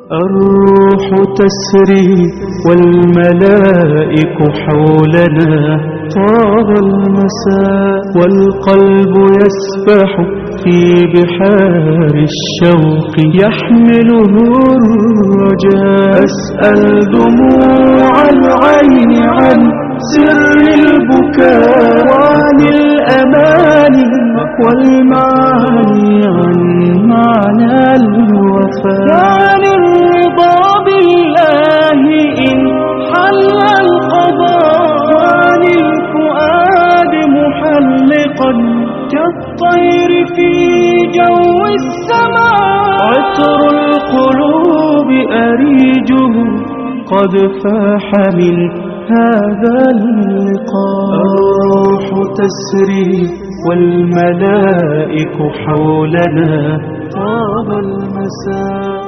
الروح تسري والملائك حولنا، طاب المساء والقلب يسبح في بحار الشوق يحمله الرجاء. أسأل دموع العين عن سر البكاء، وعن الأماني والمعاني، عن معنى الوفاء، وعن الرضا بالله إن حل القضاء، وعن الفؤاد محلقا كالطير في جو السماء. عطر القلوب أريجه قد فاح من هذا اللقاء. الروح تسري والملائك حولنا، طاب المساء.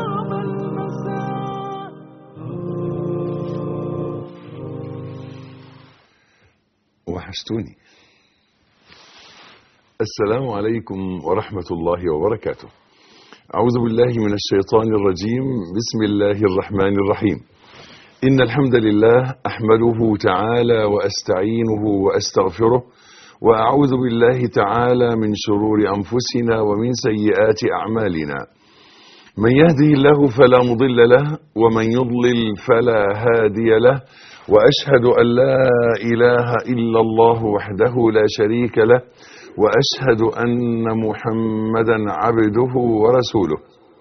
وحشتوني. السلام عليكم ورحمة الله وبركاته. أعوذ بالله من الشيطان الرجيم. بسم الله الرحمن الرحيم. إن الحمد لله أحمده تعالى وأستعينه وأستغفره، وأعوذ بالله تعالى من شرور أنفسنا ومن سيئات أعمالنا. من يهده الله فلا مضل له، ومن يضلل فلا هادي له، وأشهد أن لا إله إلا الله وحده لا شريك له، وأشهد أن محمدا عبده ورسوله.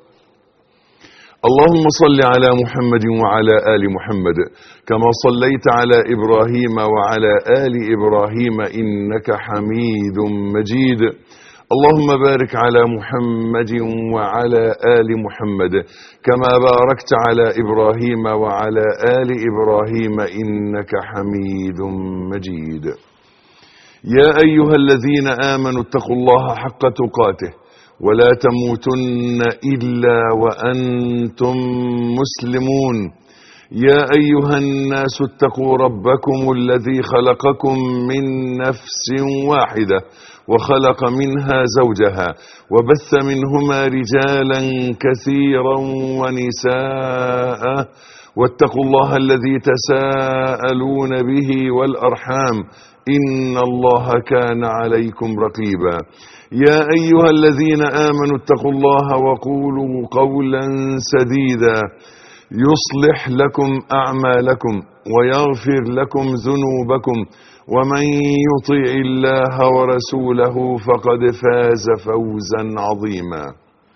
اللهم صل على محمد وعلى آل محمد كما صليت على إبراهيم وعلى آل إبراهيم إنك حميد مجيد. اللهم بارك على محمد وعلى آل محمد كما باركت على إبراهيم وعلى آل إبراهيم إنك حميد مجيد. يا أيها الذين آمنوا اتقوا الله حق تقاته ولا تموتن إلا وأنتم مسلمون. يا أيها الناس اتقوا ربكم الذي خلقكم من نفس واحدة وخلق منها زوجها وبث منهما رجالا كثيرا ونساء، واتقوا الله الذي تساءلون به والأرحام إن الله كان عليكم رقيبا. يا أيها الذين آمنوا اتقوا الله وقولوا قولا سديدا يصلح لكم أعمالكم ويغفر لكم ذنوبكم، ومن يطع الله ورسوله فقد فاز فوزا عظيما.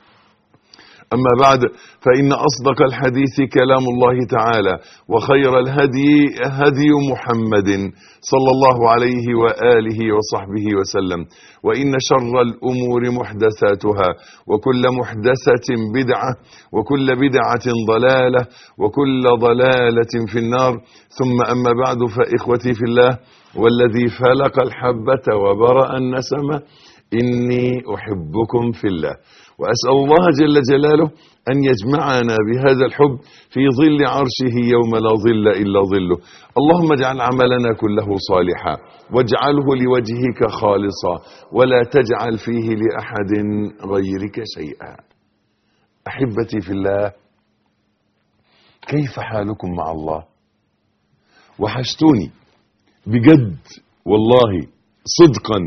أما بعد، فإن أصدق الحديث كلام الله تعالى، وخير الهدي هدي محمد صلى الله عليه وآله وصحبه وسلم، وإن شر الأمور محدثاتها، وكل محدثة بدعة، وكل بدعة ضلالة، وكل ضلالة في النار. ثم أما بعد، فإخوتي في الله، والذي فلق الحبة وبرأ النسمة، إني أحبكم في الله، وأسأل الله جل جلاله أن يجمعنا بهذا الحب في ظل عرشه يوم لا ظل إلا ظله. اللهم اجعل عملنا كله صالحا، واجعله لوجهك خالصا، ولا تجعل فيه لأحد غيرك شيئا. أحبتي في الله، كيف حالكم مع الله؟ وحشتوني بجد والله، صدقا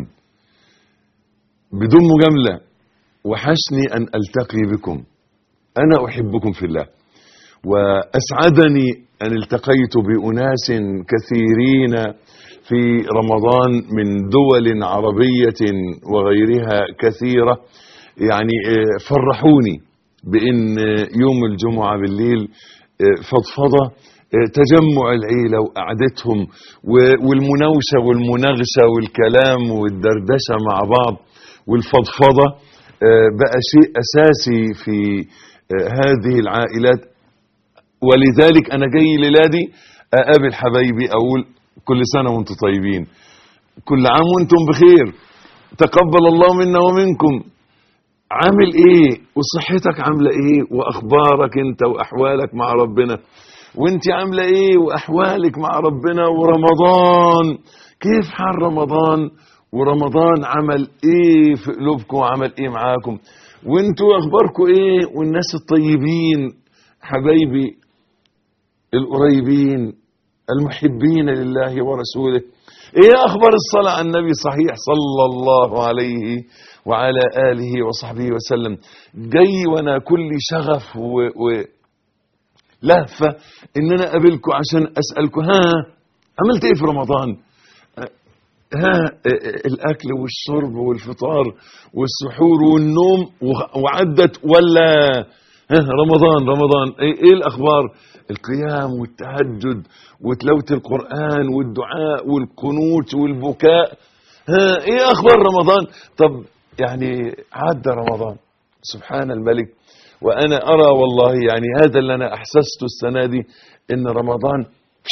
بدون مجاملة. وحشني أن ألتقي بكم. أنا أحبكم في الله، وأسعدني أن التقيت بأناس كثيرين في رمضان من دول عربية وغيرها كثيرة، يعني فرحوني بأن يوم الجمعة بالليل فضفضة، تجمع العيلة وقعدتهم والمناوشة والمناغشة والكلام والدردشة مع بعض والفضفضة بقى شيء أساسي في هذه العائلات. ولذلك أنا جاي ليلادي أقابل حبايبي، أقول كل سنة وانتم طيبين، كل عام وانتم بخير، تقبل الله منا ومنكم. عامل ايه وصحتك عاملة ايه واخبارك انت واحوالك مع ربنا، وانت عاملة ايه واحوالك مع ربنا. ورمضان كيف حال رمضان، ورمضان عمل ايه في قلوبكم وعمل ايه معاكم، وانتوا اخباركم ايه، والناس الطيبين حبايبي القريبين المحبين لله ورسوله، ايه اخبار الصلاة على النبي صحيح صلى الله عليه وعلى آله وصحبه وسلم؟ جاي وانا كل شغف ولهفة ان انا اقابلكم عشان اسألكم عملت ايه في رمضان؟ الاكل والشرب والفطار والسحور والنوم وعدت، ولا رمضان ايه الاخبار؟ القيام والتهجد وتلاوة القرآن والدعاء والقنوت والبكاء، ايه اخبار رمضان؟ طب يعني عدى رمضان سبحان الملك، وانا ارى والله يعني هذا اللي انا احسسته السنة دي، ان رمضان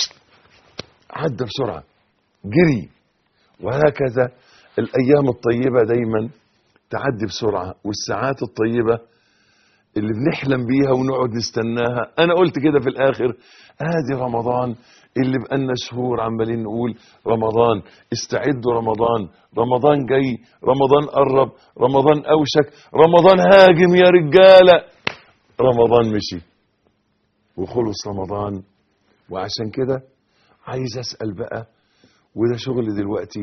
عدى بسرعة جري. وهكذا الايام الطيبة دايما تعدي بسرعة، والساعات الطيبة اللي بنحلم بيها ونقعد نستناها. انا قلت كده في الاخر ادي رمضان اللي بقالنا شهور عمالين نقول رمضان، استعدوا رمضان جاي، رمضان قرب، رمضان اوشك، رمضان هاجم يا رجالة. رمضان مشي وخلص رمضان. وعشان كده عايز اسأل بقى، وده شغل دلوقتي،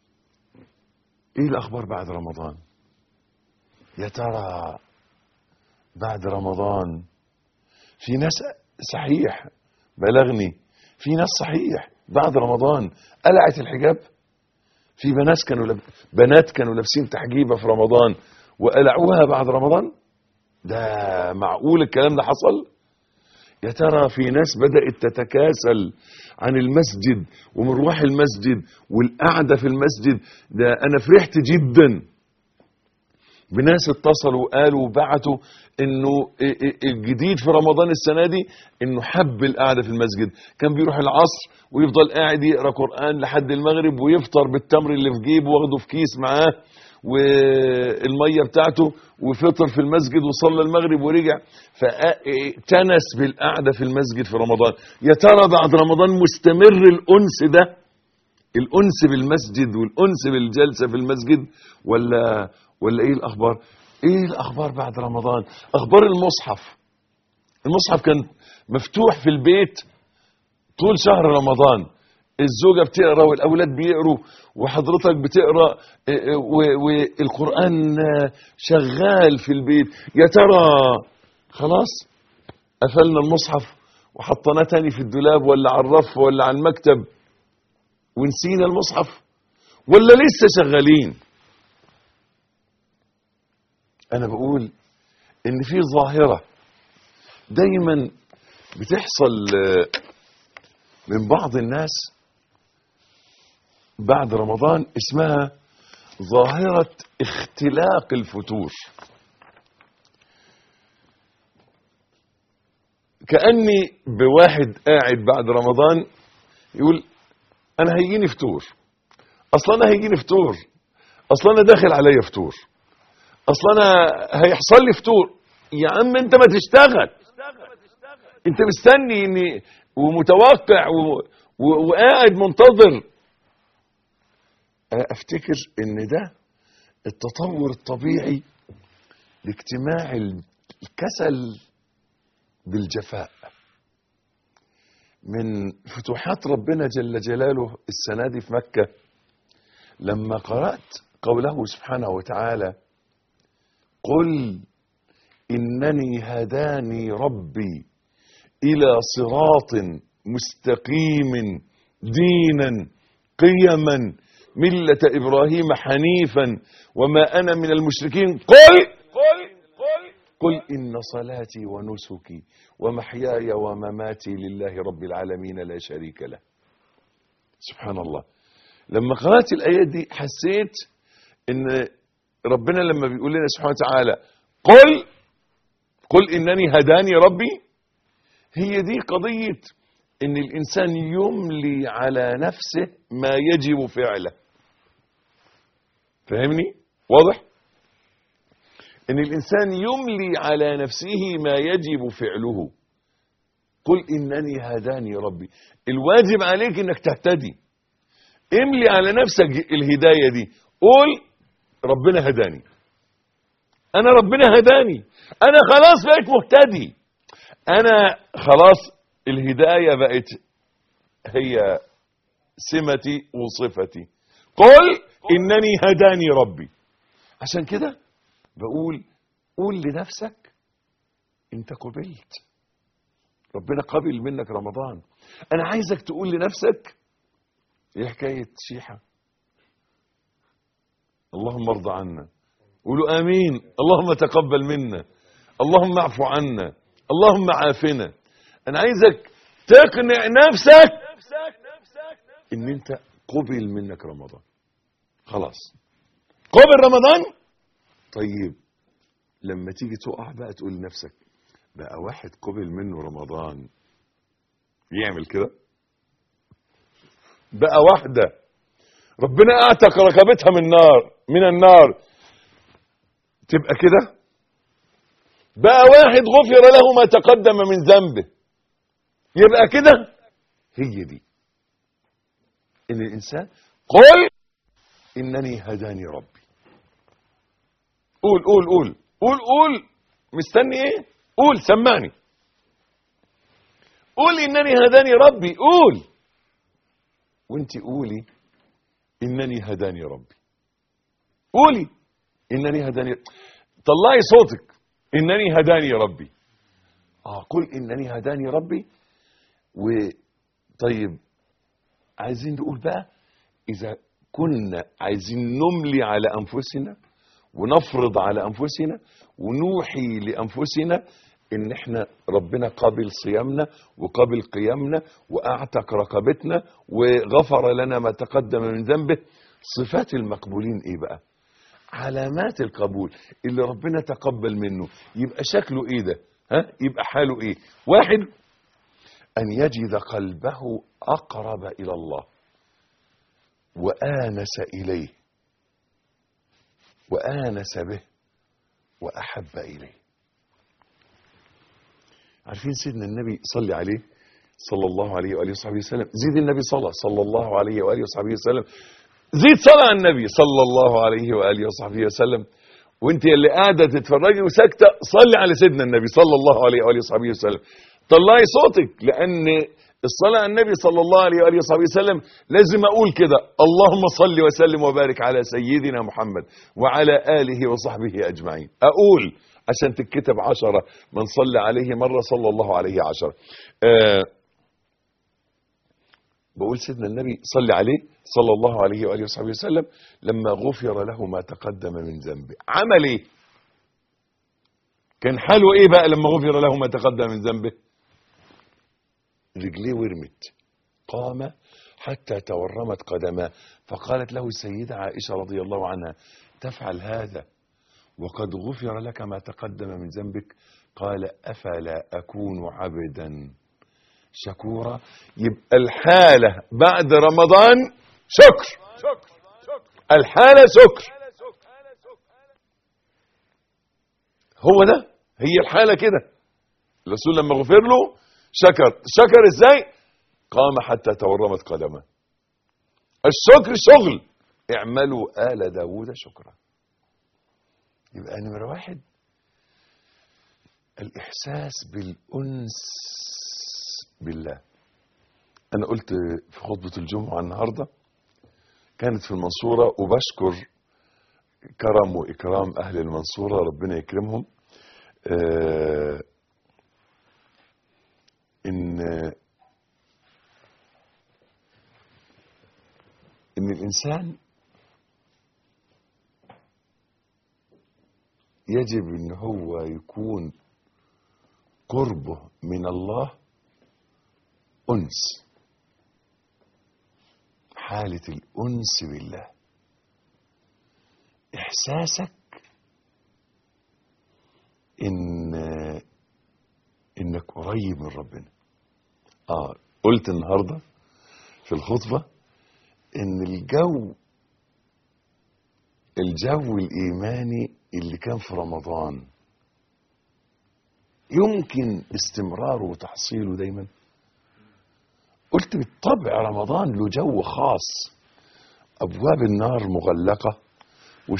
ايه الاخبار بعد رمضان؟ يا ترى بعد رمضان في ناس صحيح بلغني، في ناس صحيح بعد رمضان قلعت الحجاب، في بنات كانوا لابسين تحجيبة في رمضان وقلعوها بعد رمضان. ده معقول الكلام ده حصل؟ يا ترى في ناس بدأت تتكاسل عن المسجد ومروح المسجد والقعدة في المسجد. ده أنا فرحت جدا بناس اتصلوا وقالوا وبعتوا انه الجديد في رمضان السنة دي انه حب القعدة في المسجد. كان بيروح العصر ويفضل قاعد يقرأ قرآن لحد المغرب، ويفطر بالتمر اللي في جيبه واخده في كيس معاه والمية بتاعته، وفطر في المسجد وصلى المغرب ورجع، فتنس بالقعدة في المسجد في رمضان. يا ترى بعد رمضان مستمر الأنس ده، الأنس بالمسجد والأنس بالجلسة في المسجد، ولا ايه الاخبار؟ ايه الاخبار بعد رمضان؟ اخبار المصحف كان مفتوح في البيت طول شهر رمضان، الزوجة بتقرأ والاولاد بيقروا وحضرتك بتقرأ والقرآن شغال في البيت. يا ترى خلاص قفلنا المصحف وحطناه تاني في الدولاب ولا على الرف ولا على المكتب ونسينا المصحف، ولا لسه شغالين؟ انا بقول ان في ظاهرة دايما بتحصل من بعض الناس بعد رمضان، اسمها ظاهرة اختلاق الفتور. كأني بواحد قاعد بعد رمضان يقول انا هيجيني فطور، اصلا انا داخل عليا فطور، اصلا هيحصل لي فطور. يا عم انت ما تشتغل، انت مستني اني ومتوقع وقاعد منتظر. افتكر ان ده التطور الطبيعي لاجتماع الكسل بالجفاء. من فتوحات ربنا جل جلاله السنة دي في مكة لما قرأت قوله سبحانه وتعالى قل إنني هداني ربي إلى صراط مستقيم دينا قيما ملة إبراهيم حنيفا وما أنا من المشركين قل إن صلاتي ونسكي ومحياي ومماتي لله رب العالمين لا شريك له. سبحان الله. لما قرأت الآيات دي حسيت إن ربنا لما بيقول لنا سبحانه وتعالى قل إنني هداني ربي، هي دي قضية إن الإنسان يملي على نفسه ما يجب فعله. فهمني؟ واضح؟ إن الإنسان يملي على نفسه ما يجب فعله. قل إنني هداني ربي، الواجب عليك إنك تهتدي. املي على نفسك الهداية دي، قول ربنا هداني، أنا ربنا هداني، أنا خلاص بقيت مهتدي، انا خلاص الهداية بقت هي سمتي وصفتي. قل انني هداني ربي. عشان كده بقول قول لنفسك انت قبلت، ربنا قبل منك رمضان. انا عايزك تقول لنفسك ايه حكاية شيحة، اللهم ارضى عنا، قولوا امين. اللهم تقبل منا، اللهم اعفو عنا، اللهم عافنا. انا عايزك تقنع نفسك ان انت قبل منك رمضان، خلاص قبل رمضان. طيب لما تيجي تقع بقى تقول لنفسك بقى واحد قبل منه رمضان يعمل كده، بقى واحدة ربنا اعتق رقبتها من النار تبقى كده، بقى واحد غفر له ما تقدم من ذنبه يبقى كده. هي دي ان الانسان قل انني هداني ربي. قول قول قول قول قول، مستني ايه؟ قول، سمعني. قول انني هداني ربي، قول. وانت قولي انني هداني ربي، قولي انني هداني، طلعي صوتك انني هداني ربي. قل انني هداني ربي. وطيب عايزين نقول بقى اذا كنا عايزين نملي على انفسنا ونفرض على انفسنا ونوحي لانفسنا ان احنا ربنا قابل صيامنا وقابل قيامنا واعتق رقبتنا وغفر لنا ما تقدم من ذنبه. صفات المقبولين ايه بقى؟ علامات القبول اللي ربنا تقبل منه يبقى شكله ايه ده؟ يبقى حاله ايه؟ واحد، ان يجد قلبه اقرب الى الله وآنس إليه وآنس به وأحب إليه. عارفين سيدنا النبي صلى عليه صلى الله عليه وآله وصحبه وسلم، زيد النبي صلى الله عليه وآله وصحبه وسلم، زيد صلى على النبي صلى الله عليه وآله وصحبه وسلم. وانت اللي قاعدة تتفرجي وساكتة صلي على سيدنا النبي صلى الله عليه وآله وصحبه وسلم. طلعي صوتك، لأن الصلاة على النبي صلى الله عليه وآله وصحبه وسلم لازم أقول كده اللهم صل وسلم وبارك على سيدنا محمد وعلى آله وصحبه أجمعين. أقول عشان تتكتب 10، من صلى عليه مرة صلى الله عليه 10. بقول سيدنا النبي صلى عليه صلى الله عليه وآله وصحبه وسلم لما غفر له ما تقدم من ذنبه عمل ايه؟ كان حاله ايه بقى لما غفر له ما تقدم من ذنبه؟ رجليه ورمت، قام حتى تورمت قدماه، فقالت له السيدة عائشة رضي الله عنها تفعل هذا وقد غفر لك ما تقدم من ذنبك؟ قال أفلا أكون عبدا شكورا. يبقى الحالة بعد رمضان شكر، الحالة شكر. هو ده، هي الحالة كده. الرسول لما غفر له شكر ازاي؟ قام حتى تورمت قدمه. الشكر شغل، اعملوا آل داود شكرا. يبقى نمرة واحد الإحساس بالأنس بالله. أنا قلت في خطبة الجمعة النهاردة كانت في المنصورة، وبشكر كرم وإكرام أهل المنصورة ربنا يكرمهم، إن الإنسان يجب إن هو يكون قربه من الله أنس، حالة الأنس بالله، إحساسك إنك قريب من ربنا. قلت النهاردة في الخطبة إن الجو الإيماني اللي كان في رمضان يمكن استمراره وتحصيله دايما. قلت بالطبع رمضان له جو خاص، أبواب النار مغلقة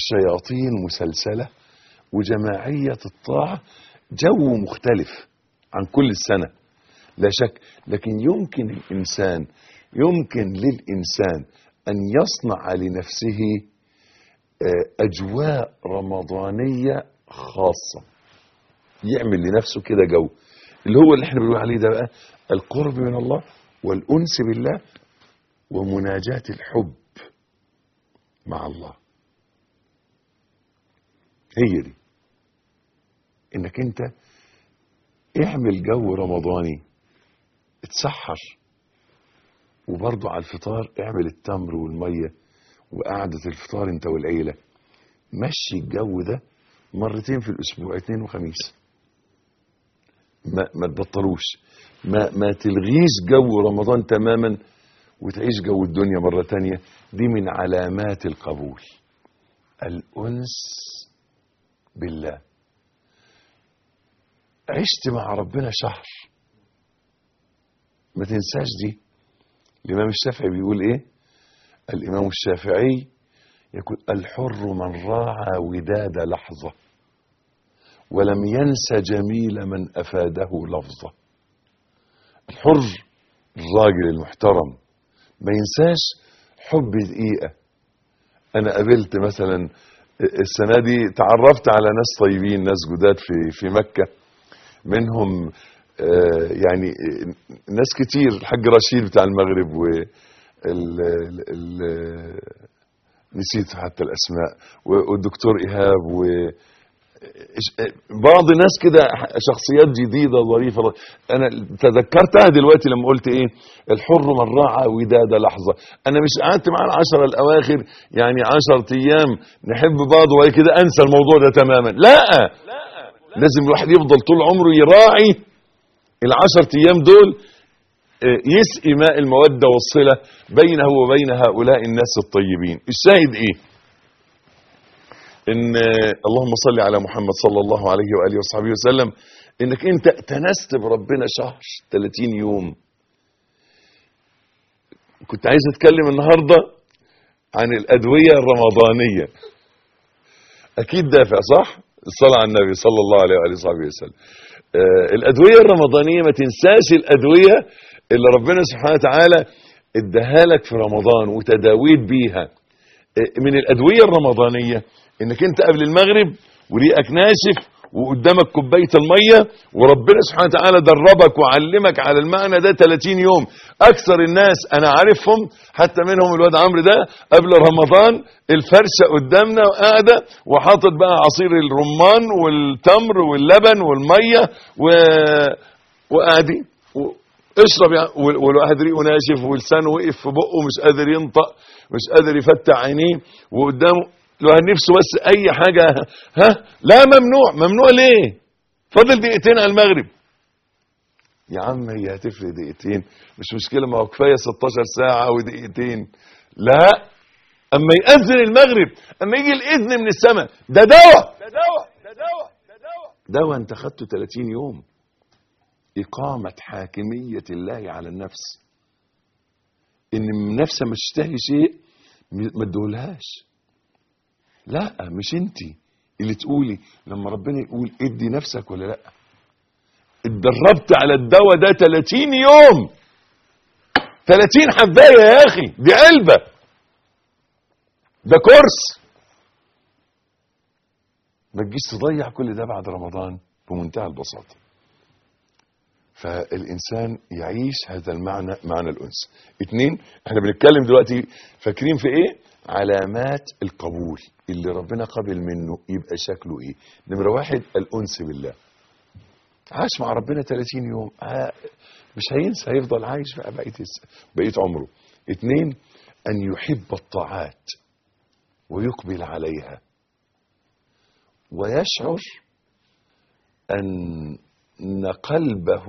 والشياطين مسلسلة وجماعية الطاعة جو مختلف. عن كل السنة لا شك، لكن يمكن للإنسان أن يصنع لنفسه أجواء رمضانية خاصة، يعمل لنفسه كده جو اللي هو اللي احنا بنقول عليه ده بقى القرب من الله والأنس بالله ومناجاة الحب مع الله. هي دي، انك انت اعمل جو رمضاني، اتسحر، وبرضو على الفطار اعمل التمر والمية وقعدة الفطار انت والعيلة. مشي الجو ده مرتين في الاسبوع، اثنين وخميس، ما تبطلوش، ما تلغيش جو رمضان تماما وتعيش جو الدنيا مرة تانية. دي من علامات القبول، الأنس بالله. عشت مع ربنا شهر، ما تنساش دي. الإمام الشافعي بيقول إيه؟ الإمام الشافعي يقول الحر من راعى وداد لحظة ولم ينس جميل من أفاده لفظة. الحر الراجل المحترم ما ينساش حب دقيقة. أنا قابلت مثلا السنة دي تعرفت على ناس طيبين، ناس جداد في مكة، منهم يعني ناس كتير، الحاج رشيد بتاع المغرب نسيت حتى الأسماء، والدكتور إيهاب، بعض الناس كده شخصيات جديدة ظريفة. أنا تذكرتها دلوقتي لما قلت إيه الحر من راعى وداد لحظة. أنا مش قعدت مع العشرة الأواخر يعني 10 أيام نحب بعض وهي كده أنسى الموضوع ده تماما، لا، لازم الواحد يفضل طول عمره يراعي ال10 أيام دول، يسقي ماء المودة والصلة بينه وبين هؤلاء الناس الطيبين. الشاهد إيه؟ إن اللهم صل على محمد صلى الله عليه وآله وصحبه وسلم، إنك أنت تنست بربنا شهر 30 يوم. كنت عايز أتكلم النهاردة عن الأدوية الرمضانية، أكيد دافع صح؟ الصلاة على النبي صلى الله عليه وآله وصحبه وسلم. الأدوية الرمضانية ما تنساش الأدوية اللي ربنا سبحانه وتعالى اداها لك في رمضان وتداويت بيها. من الأدوية الرمضانية انك انت قبل المغرب وريقك ناشف وقدامك كوبايه الميه وربنا سبحانه وتعالى دربك وعلمك على المعنى ده 30 يوم. اكثر الناس انا عارفهم حتى منهم الواد عمرو ده قبل رمضان الفرشه قدامنا وقاعده وحاطط بقى عصير الرمان والتمر واللبن والميه وقاعدين اشرب يعني، والواحد ريقه ناشف ولسانه وقف في بقه مش قادر ينطق مش قادر يفتح عينيه وقدامه لو نفسه بس اي حاجة. لا، ممنوع ليه؟ فاضل دقيقتين على المغرب. يا عم هي هتفرق دقيقتين؟ مش مشكلة، ما هو كفاية 16 ساعة ودقيقتين. لا، اما يأذن المغرب، اما يجي الاذن من السماء، ده دواء انت خدته 30 يوم. اقامة حاكمية الله على النفس، ان النفس ما تشتهي شيء ما تدولهاش. لا، مش انتي اللي تقولي لما ربنا يقول ادي نفسك ولا لا. اتدربت على الدواء ده 30 يوم، 30 حباية يا اخي، دي علبة، ده كورس. ما تجيش تضيع كل ده بعد رمضان بمنتهى البساطة. فالإنسان يعيش هذا المعنى، معنى الأنس. 2، احنا بنتكلم دلوقتي فاكرين في ايه؟ علامات القبول اللي ربنا قبل منه يبقى شكله ايه. نمرة 1 الأنس بالله. عاش مع ربنا 30 يوم، مش هينسى، هيفضل عايش بقى بقية عمره. 2 أن يحب الطاعات ويقبل عليها ويشعر أن قلبه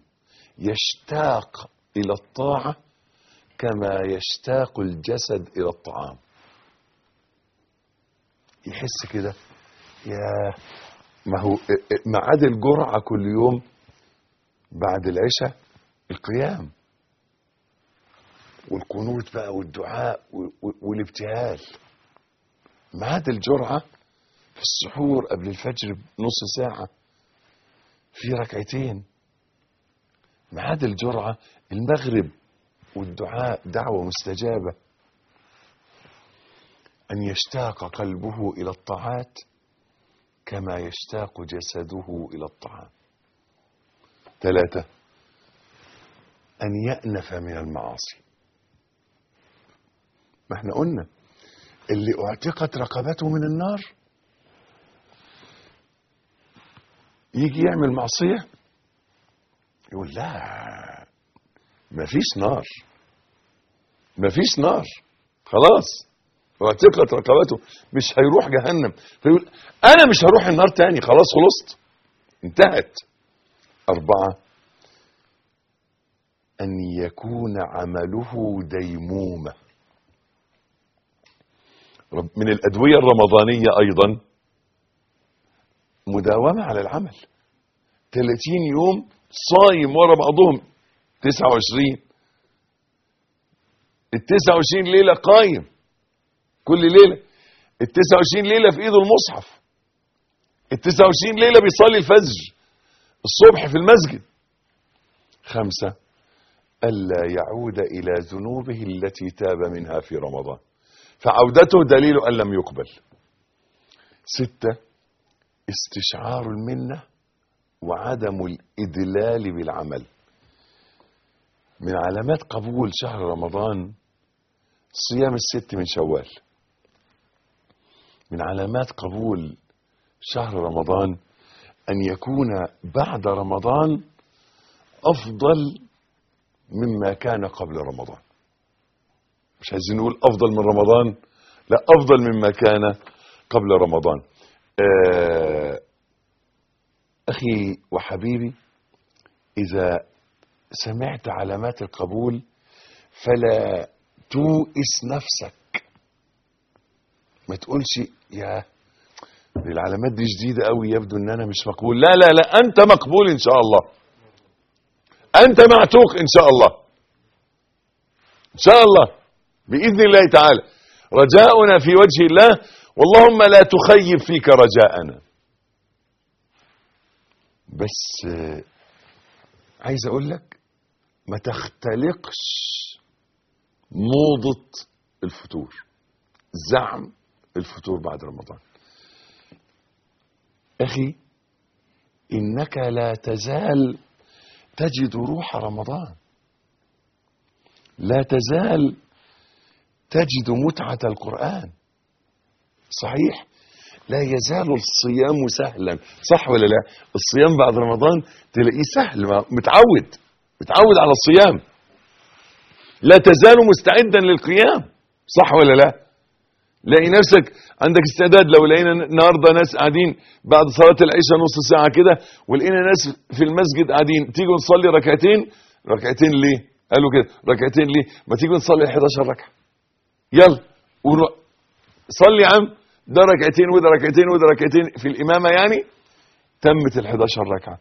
يشتاق إلى الطاعة كما يشتاق الجسد إلى الطعام. يحس كده، يا ما هو ميعاد الجرعة كل يوم بعد العشاء القيام والقنوت بقى والدعاء والابتهال. ميعاد الجرعة في السحور قبل الفجر بنص ساعة، في ركعتين ميعاد الجرعة المغرب، والدعاء دعوة مستجابة. أن يشتاق قلبه إلى الطاعات كما يشتاق جسده إلى الطعام. 3 أن يأنف من المعاصي. ما احنا قلنا اللي اعتقت رقبته من النار يجي يعمل معصية يقول لا مفيش نار، مفيش نار، خلاص اعتقت رقبته مش هيروح جهنم، فيقول انا مش هروح النار تاني، خلاص خلصت انتهت. 4 أن يكون عمله ديمومة. من الأدوية الرمضانية أيضا مداومة على العمل. 30 يوم صايم ورا بعضهم، 29 ال29 ليلة قايم كل ليلة، ال29 ليلة في إيده المصحف، ال29 ليلة بيصلي الفجر الصبح في المسجد. 5 ألا يعود إلى ذنوبه التي تاب منها في رمضان، فعودته دليل أن لم يقبل. 6 استشعار المنة وعدم الإدلال بالعمل. من علامات قبول شهر رمضان صيام 6 من شوال. من علامات قبول شهر رمضان أن يكون بعد رمضان أفضل مما كان قبل رمضان. مش عايزين نقول أفضل من رمضان، لا، أفضل مما كان قبل رمضان. أخي وحبيبي، إذا سمعت علامات القبول فلا توئس نفسك. ما تقولش يا العلامات دي جديدة قوي يبدو ان انا مش مقبول. لا لا لا، انت مقبول ان شاء الله، انت معتوق ان شاء الله، ان شاء الله باذن الله تعالى. رجاؤنا في وجه الله، واللهم لا تخيب فيك رجاءنا. بس عايز اقول لك ما تختلقش موضة الفتور، زعم الفتور بعد رمضان. أخي إنك لا تزال تجد روح رمضان، لا تزال تجد متعة القرآن. صحيح لا يزال الصيام سهلا، صح ولا لا؟ الصيام بعد رمضان تلاقيه سهل، متعود على الصيام، لا تزال مستعدا للقيام، صح ولا لا؟ لاقي نفسك عندك استعداد. لو لقينا النهارده ناس قاعدين بعد صلاه العشاء نص ساعه كده، ولقينا ناس في المسجد قاعدين، تيجوا نصلي ركعتين ليه؟ قالوا كده ركعتين ليه؟ ما تيجوا نصلي 11 ركعه، يلا صلي يا عم، ده ركعتين وده ركعتين وده ركعتين في الامامه، يعني تمت ال 11 ركعه.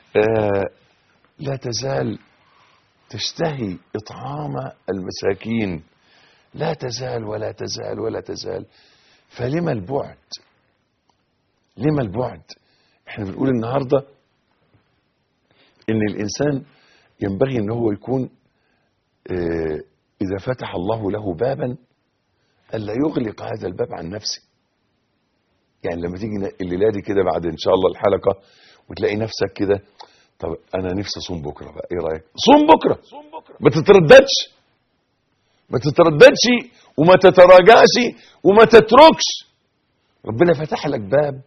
لا تزال تشتهي اطعام المساكين، لا تزال ولا تزال ولا تزال. فلما البعد؟ لما البعد؟ احنا بنقول النهاردة ان الانسان ينبغي ان هو يكون اذا فتح الله له بابا الا يغلق هذا الباب عن نفسه. يعني لما تيجي الليلة دي كده بعد ان شاء الله الحلقة وتلاقي نفسك كده، طب انا نفسي اصوم بكرة بقى، ايه رأيك؟ صوم بكرة، ما تترددش، ما تترددش وما تتراجعش وما تتركش. ربنا فتح لك باب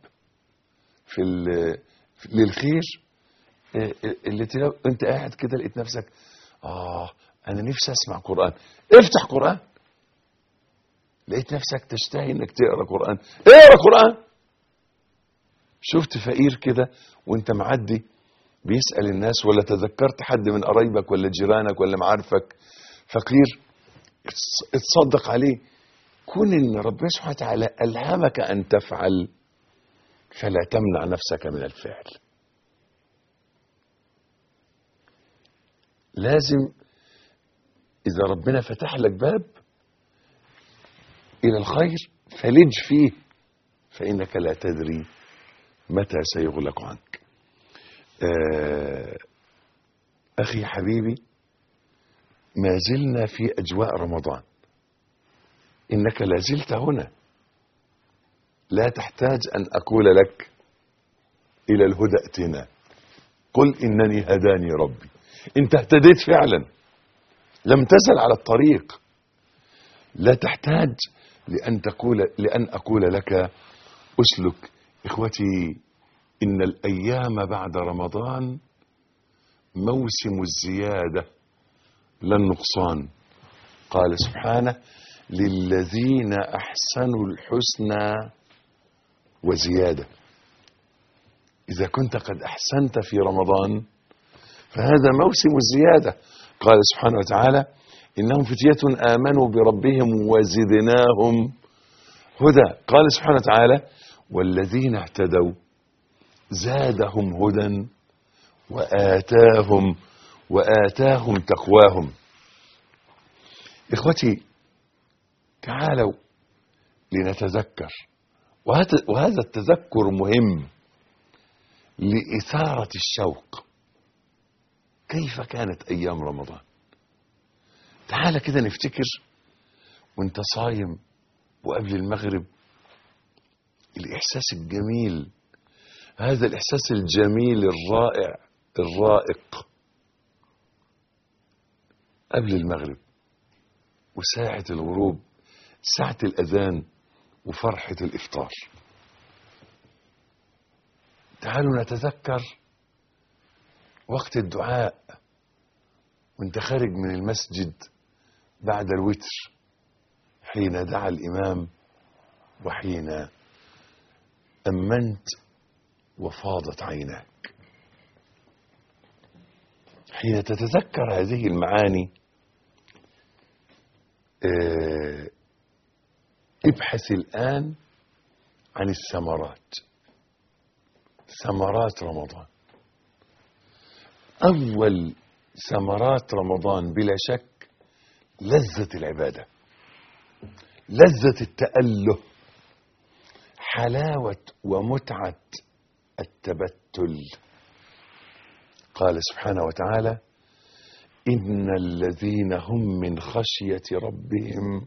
للخير، اللي انت قاعد كده لقيت نفسك انا نفسي اسمع قرآن، افتح قرآن. لقيت نفسك تشتهي انك تقرا قرآن، اقرا قرآن. شفت فقير كده وانت معدي بيسأل الناس، ولا تذكرت حد من قرايبك ولا جيرانك ولا معارفك فقير، اتصدق عليه. كون ان ربنا سبحانه وتعالى ألهمك ان تفعل فلا تمنع نفسك من الفعل. لازم اذا ربنا فتح لك باب الى الخير فلج فيه، فانك لا تدري متى سيغلق عنك. أخي حبيبي، ما زلنا في أجواء رمضان، إنك لا زلت هنا، لا تحتاج أن أقول لك إلى الهدى ائتنا، قل إنني هداني ربي. أنت اهتديت فعلا، لم تزل على الطريق، لا تحتاج لأن أقول لك أسلك. إخوتي، إن الأيام بعد رمضان موسم الزيادة لا النقصان. قال سبحانه: للذين أحسنوا الحسنى وزيادة. إذا كنت قد أحسنت في رمضان فهذا موسم الزيادة. قال سبحانه وتعالى: إنهم فتية آمنوا بربهم وزدناهم هدى. قال سبحانه وتعالى: والذين اهتدوا زادهم هدى وآتاهم تقواهم. إخوتي، تعالوا لنتذكر، وهذا التذكر مهم لإثارة الشوق. كيف كانت أيام رمضان؟ تعال كده نفتكر وانت صايم وقبل المغرب، الإحساس الجميل، هذا الإحساس الجميل الرائع الرائق قبل المغرب، وساعة الغروب، ساعة الأذان، وفرحة الإفطار. تعالوا نتذكر وقت الدعاء وانت خارج من المسجد بعد الوتر، حين دعا الإمام وحين أمنت وفاضت عيناك. حين تتذكر هذه المعاني ابحث الآن عن الثمرات، ثمرات رمضان. أول ثمرات رمضان بلا شك لذة العبادة، لذة التأله، حلاوة ومتعة التبتل. قال سبحانه وتعالى: إن الذين هم من خشية ربهم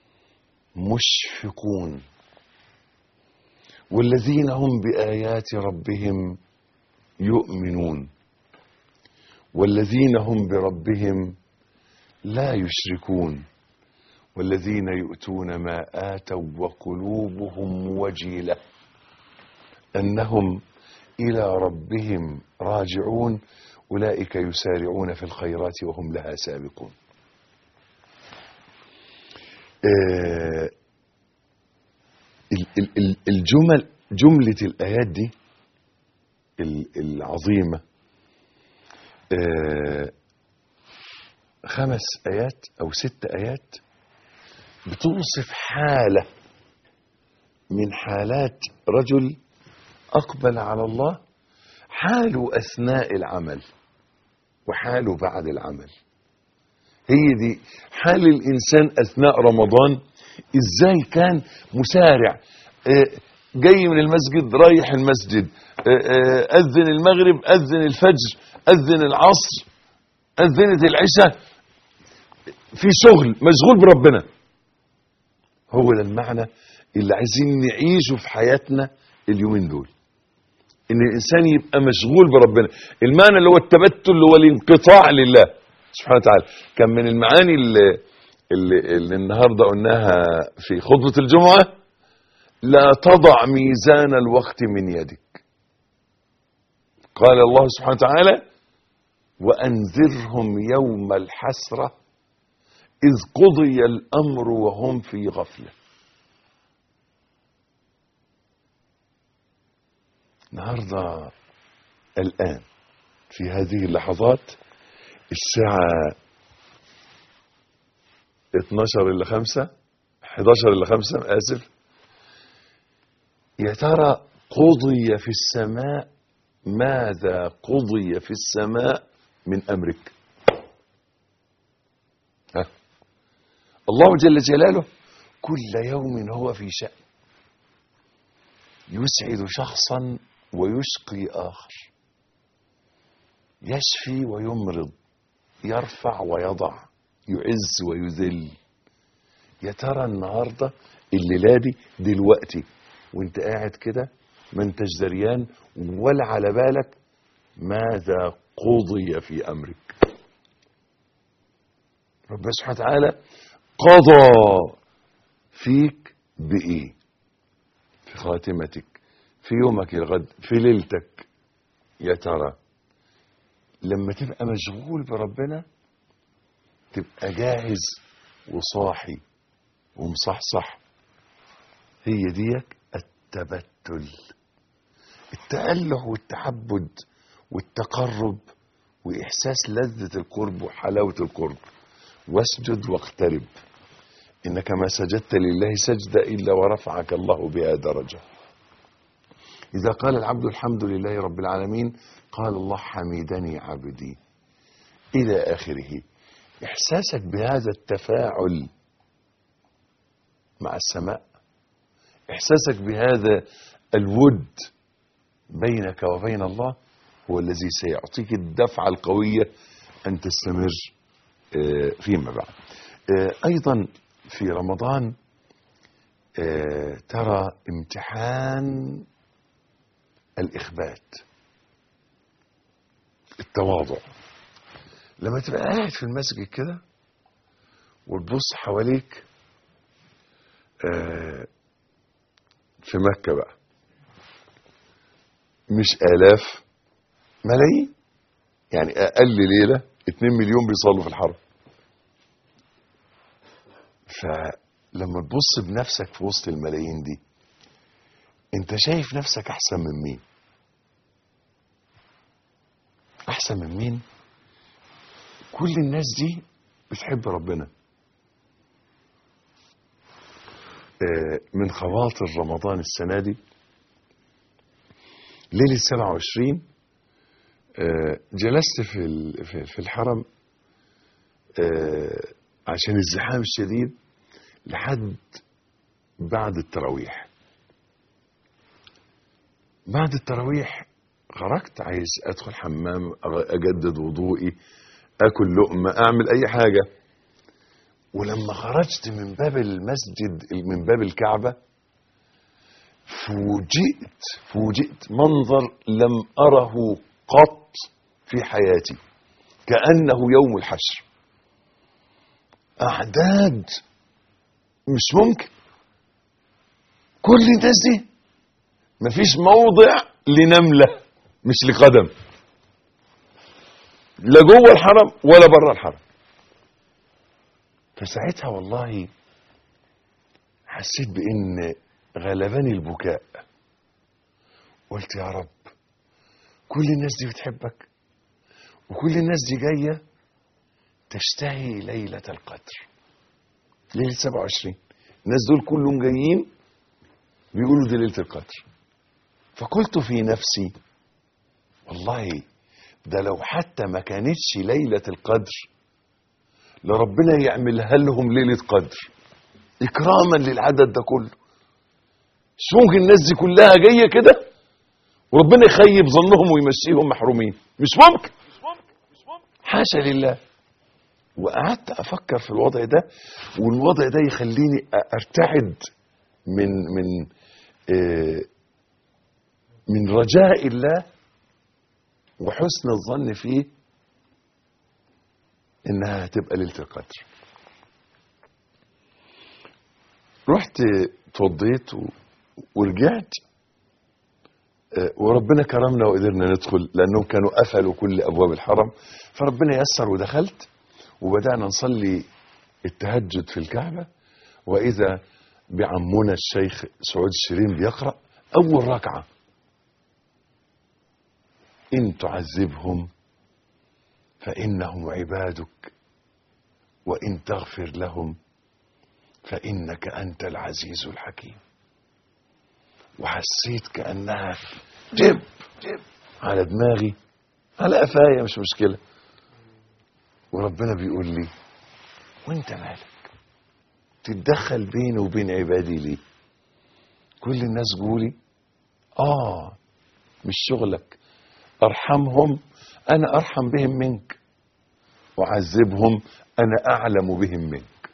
مشفقون والذين هم بآيات ربهم يؤمنون والذين هم بربهم لا يشركون والذين يؤتون ما آتوا وقلوبهم وجلة أنهم إلى ربهم راجعون أولئك يسارعون في الخيرات وهم لها سابقون. جملة الآيات دي العظيمة 5 آيات أو 6 آيات بتوصف حالة من حالات رجل أقبل على الله، حاله أثناء العمل وحاله بعد العمل. هي دي حال الإنسان أثناء رمضان، إزاي كان مسارع، جاي من المسجد رايح المسجد، أذن المغرب، أذن الفجر، أذن العصر، أذنت العشاء، في شغل، مشغول بربنا. هو ده المعنى اللي عايزين نعيشه في حياتنا اليومين دول، ان الانسان يبقى مشغول بربنا. المعنى اللي هو التبتل، اللي هو الانقطاع لله سبحانه وتعالى. كان من المعاني اللي النهارده قلناها في خطبة الجمعة: لا تضع ميزان الوقت من يدك. قال الله سبحانه وتعالى: وأنذرهم يوم الحسرة إذ قضي الأمر وهم في غفلة. النهارده الآن في هذه اللحظات الساعة 12:05 11:05 آسف. يا ترى قضي في السماء، ماذا قضي في السماء من أمرك؟ الله جل جلاله كل يوم هو في شأن، يسعد شخصا ويشقي آخر، يشفي ويمرض، يرفع ويضع، يعز ويذل. يا ترى النهارده الليله دي دلوقتي وانت قاعد كده ما انتش دريان ولا على بالك ماذا قضي في امرك. ربنا سبحانه وتعالى قضى فيك بايه؟ في خاتمتك، في يومك الغد، في ليلتك. يا ترى لما تبقى مشغول بربنا تبقى جاهز وصاحي ومصحصح. هي ديك التبتل، التأله والتعبد والتقرب وإحساس لذة القرب وحلاوة القرب. واسجد واقترب، إنك ما سجدت لله سجدة إلا ورفعك الله بها درجة. إذا قال العبد الحمد لله رب العالمين قال الله حمدني عبدي إلى آخره. إحساسك بهذا التفاعل مع السماء، إحساسك بهذا الود بينك وبين الله هو الذي سيعطيك الدفعة القوية أن تستمر فيما بعد. أيضا في رمضان ترى امتحان الإخبات، التواضع. لما تبقى قاعد في المسجد كده وتبص حواليك في مكة بقى مش آلاف، ملايين، يعني أقل ليلة 2 مليون بيصلوا في الحرم. فلما تبص بنفسك في وسط الملايين دي انت شايف نفسك احسن من مين؟ احسن من مين؟ كل الناس دي بتحب ربنا. من خواطر رمضان السنة دي ليلة 27 جلست في الحرم عشان الزحام الشديد لحد بعد التراويح. بعد التراويح خرجت عايز ادخل حمام، اجدد وضوئي، اكل لقمة، اعمل اي حاجة. ولما خرجت من باب المسجد من باب الكعبة فوجئت منظر لم أره قط في حياتي، كأنه يوم الحشر. أعداد مش ممكن. كل الناس دي مفيش موضع لنملة مش لقدم، لا جوه الحرم ولا بره الحرم. فساعتها والله حسيت بأن غلبني البكاء. قلت يا رب كل الناس دي بتحبك وكل الناس دي جاية تشتهي ليلة القدر، ليلة 27. الناس دول كلهم جايين بيقولوا دي ليلة القدر. فقلت في نفسي والله ده لو حتى ما كانتش ليلة القدر لربنا يعملها لهم ليلة قدر إكراما للعدد ده كله. مش ممكن الناس دي كلها جاية كده وربنا يخيب ظنهم ويمشيهم محرومين، مش ممكن، حاشا لله. وقعدت أفكر في الوضع ده، والوضع ده يخليني أرتعد من رجاء الله وحسن الظن فيه إنها هتبقى ليلة القدر. رحت اتوضيت ورجعت، وربنا كرمنا وقدرنا ندخل لأنهم كانوا قفلوا كل أبواب الحرم. فربنا يسر ودخلت وبدأنا نصلي التهجد في الكعبة. وإذا بعمنا الشيخ سعود الشريم بيقرأ أول ركعة: إن تعذبهم فإنهم عبادك وإن تغفر لهم فإنك أنت العزيز الحكيم. وحسيت كأنها جب على دماغي، على قفايا، مش مشكلة. وربنا بيقول لي وانت مالك تتدخل بيني وبين عبادي ليه؟ كل الناس قولي مش شغلك، ارحمهم، انا ارحم بهم منك. أعذبهم أنا أعلم بهم منك.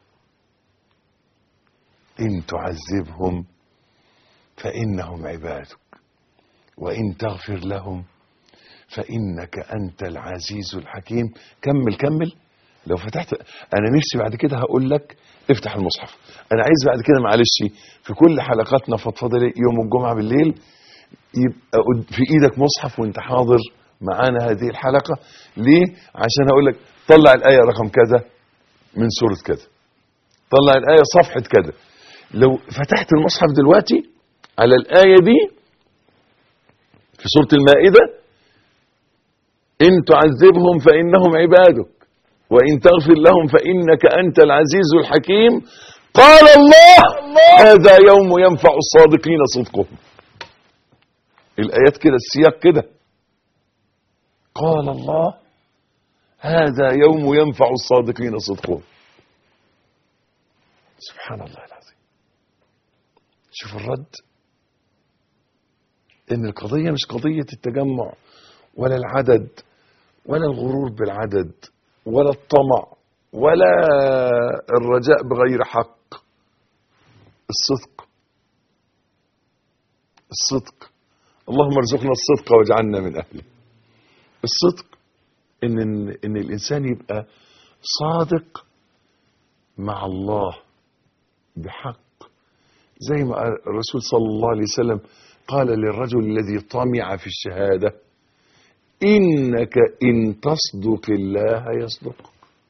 إن تعذبهم فإنهم عبادك وإن تغفر لهم فإنك أنت العزيز الحكيم. كمل. لو فتحت أنا نفسي بعد كده هقول لك افتح المصحف. أنا عايز بعد كده معلش في كل حلقاتنا فضفضة يوم الجمعة بالليل يبقى في إيدك مصحف وانت حاضر معانا هذه الحلقة. ليه؟ عشان هقول لك طلع الآية رقم كذا من سورة كذا، طلع الآية صفحة كذا. لو فتحت المصحف دلوقتي على الآية دي في سورة المائدة، إن تعذبهم فإنهم عبادك وإن تغفر لهم فإنك أنت العزيز الحكيم. قال الله هذا يوم ينفع الصادقين صدقهم. الآيات كده، السياق كده. قال الله هذا يوم ينفع الصادقين صدقهم. سبحان الله العظيم. شوف الرد، إن القضية مش قضية التجمع ولا العدد ولا الغرور بالعدد ولا الطمع ولا الرجاء بغير حق. الصدق. اللهم ارزقنا الصدق واجعلنا من أهله. الصدق إن الإنسان يبقى صادق مع الله بحق، زي ما الرسول صلى الله عليه وسلم قال للرجل الذي طمع في الشهادة إنك إن تصدق الله يصدقك.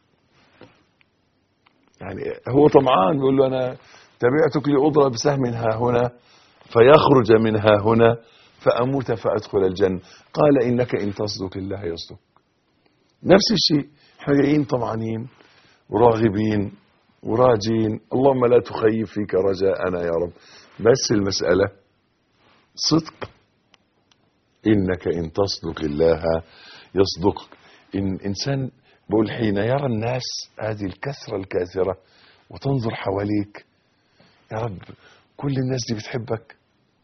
يعني هو طمعان، بيقول له أنا تبعتك لأضرب بسهم ها هنا فيخرج منها هنا فأموت فأدخل الجنة. قال إنك إن تصدق الله يصدق. نفس الشيء، احنا جايين طمعانين وراغبين وراجين، اللهم لا تخيب فيك رجاءنا يا رب. بس المسألة صدق. إنك إن تصدق الله يصدقك. إن إنسان بقول حين يرى الناس هذه الكثرة الكاثرة وتنظر حواليك، يا رب كل الناس دي بتحبك،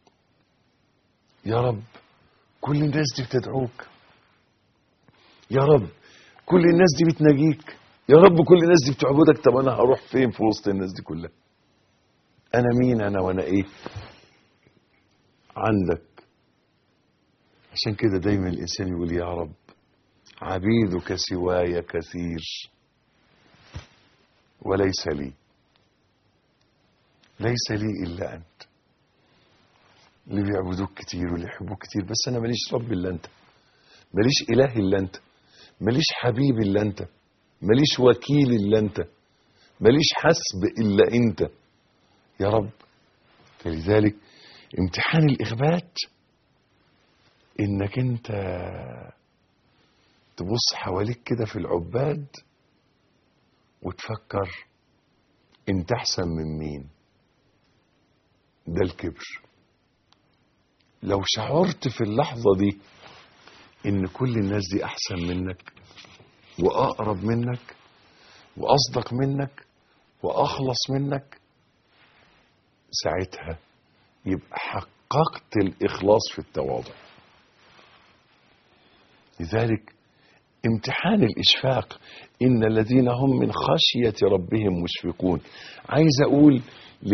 يا رب كل الناس دي بتدعوك، يا رب كل الناس دي بتناجيك، يا رب كل الناس دي بتعبدك. طب أنا هروح فين في وسط الناس دي كلها؟ أنا مين أنا وأنا إيه عندك؟ عشان كده دايما الإنسان يقول يا رب عبيدك سواي كثير وليس لي، ليس لي إلا أنت. اللي بيعبدوك كتير واللي يحبوك كتير، بس أنا ماليش رب إلا أنت، ماليش إله إلا أنت، ماليش حبيب إلا أنت، ماليش وكيل إلا أنت، ماليش حسب إلا أنت يا رب. فلذلك امتحان الإخبات إنك أنت تبص حواليك كده في العباد وتفكر أنت أحسن من مين. ده الكبر. لو شعرت في اللحظة دي إن كل الناس دي أحسن منك وأقرب منك وأصدق منك وأخلص منك، ساعتها يبقى حققت الإخلاص في التواضع. لذلك امتحان الإشفاق، إن الذين هم من خشية ربهم مشفقون. عايز أقول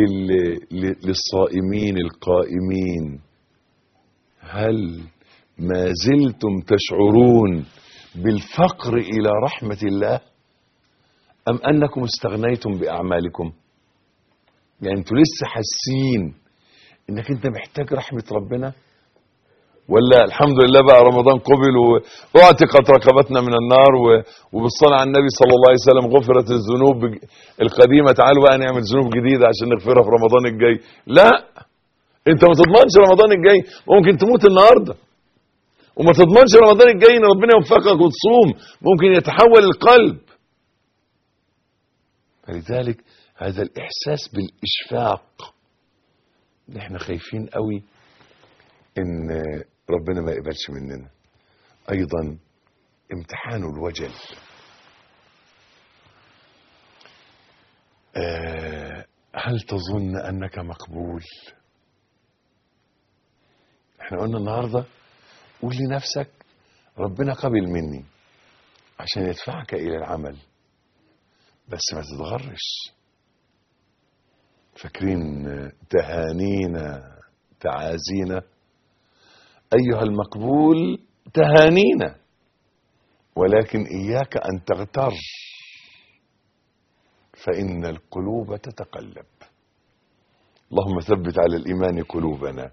للصائمين القائمين، هل ما زلتم تشعرون بالفقر إلى رحمة الله أم أنكم استغنيتم بأعمالكم؟ يعني أنتوا لسه حاسين إنك أنت محتاج رحمة ربنا، ولا الحمد لله بقى رمضان قبل واعتقت رقبتنا من النار وبالصلاة على النبي صلى الله عليه وسلم غفرت الذنوب القديمة، تعالوا بقى نعمل ذنوب جديدة عشان نغفرها في رمضان الجاي؟ لا، انت ما تضمنش رمضان الجاي، ممكن تموت النهارده، وما تضمنش رمضان الجاي ان ربنا يوفقك وتصوم، ممكن يتحول القلب. فلذلك هذا الإحساس بالإشفاق اللي احنا خايفين قوي ان ربنا ما يقبلش مننا. ايضا امتحان الوجل. هل تظن انك مقبول؟ احنا قلنا النهارده قول لنفسك ربنا قبل مني، عشان يدفعك إلى العمل، بس ما تتغرش. فاكرين تهانينا تعازينا؟ أيها المقبول تهانينا، ولكن إياك أن تغتر، فإن القلوب تتقلب. اللهم ثبت على الإيمان قلوبنا.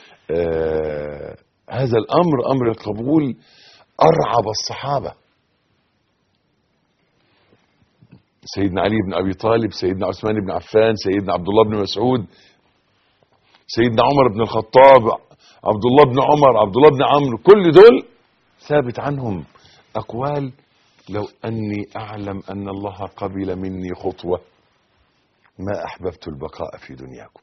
هذا الأمر، أمر القبول، أرعب الصحابة. سيدنا علي بن أبي طالب، سيدنا عثمان بن عفان، سيدنا عبد الله بن مسعود، سيدنا عمر بن الخطاب، عبد الله بن عمر، عبد الله بن عمرو، كل دول ثابت عنهم أقوال: لو أني أعلم أن الله قبل مني خطوة ما أحببت البقاء في دنياكم.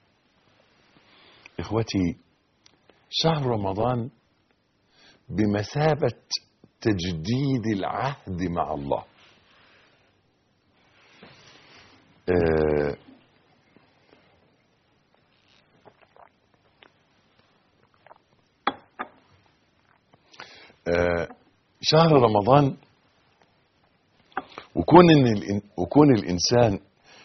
إخوتي، شهر رمضان بمثابة تجديد العهد مع الله. شهر رمضان، وكون الإنسان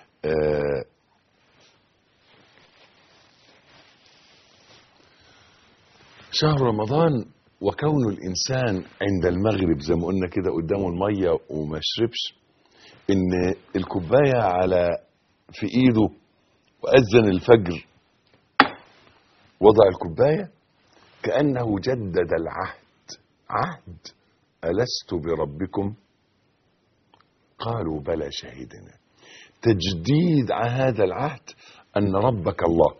شهر رمضان وكون الإنسان عند المغرب زي ما قلنا كده قدامه المية وما شربش، إن الكوباية في إيده وأذن الفجر وضع الكوباية، كأنه جدد العهد. عهد: ألست بربكم؟ قالوا بلى شهدنا. تجديد هذا العهد أن ربك الله،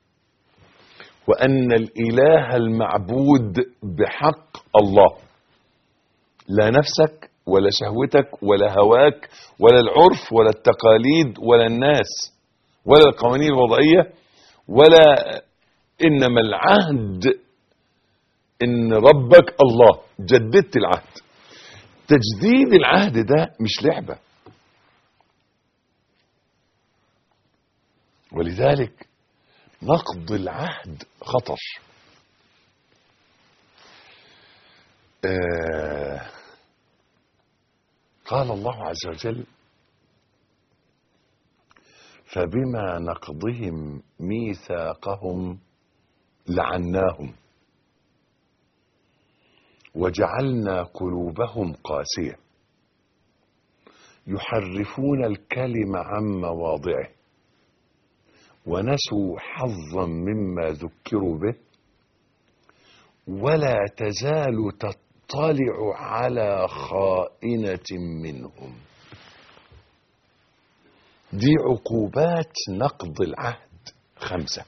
وأن الإله المعبود بحق الله، لا نفسك ولا شهوتك ولا هواك ولا العرف ولا التقاليد ولا الناس ولا القوانين الوضعية، ولا إنما العهد إن ربك الله. جددت العهد. تجديد العهد ده مش لعبة، ولذلك نقض العهد خطر. قال الله عز وجل: فبما نقضهم ميثاقهم لعناهم وجعلنا قلوبهم قاسية يحرفون الكلم عن مواضعه ونسوا حظا مما ذكروا به ولا تزال تطلع على خائنة منهم. دي عقوبات نقض العهد 5.